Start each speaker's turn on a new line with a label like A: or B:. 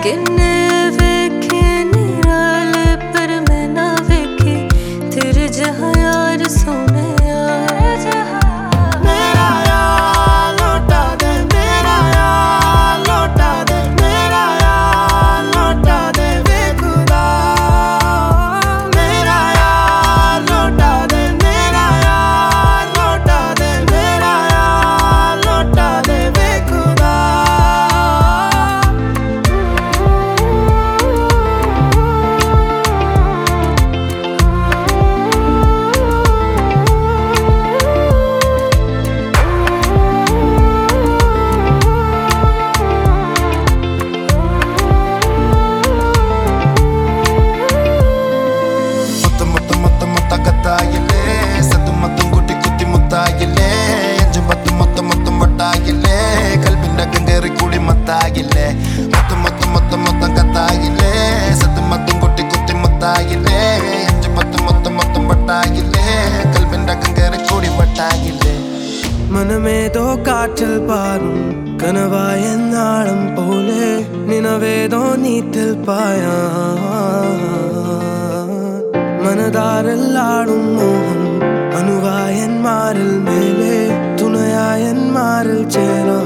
A: किन्ने वेखे निराले पर मैं ना वेखी तेरे जहाँ यार सोने
B: मेरा यार लौटा दे, मेरा यार लौटा दे, मेरा यार लौटा दे बेखुदा। मेरा यार लौटा दे, मेरा यार लौटा दे, मेरा यार लौटा दे बेखुदा। മനമേതോ കാറ്റിൽ പാറും കനവായെന്നാളം പോലെ നിനവേതോ നീറ്റിൽ പായാ മനതാരെല്ലാടും മോഹം അനുവായന്മാരിൽ മേലെ തുണയായന്മാരിൽ ചേരാ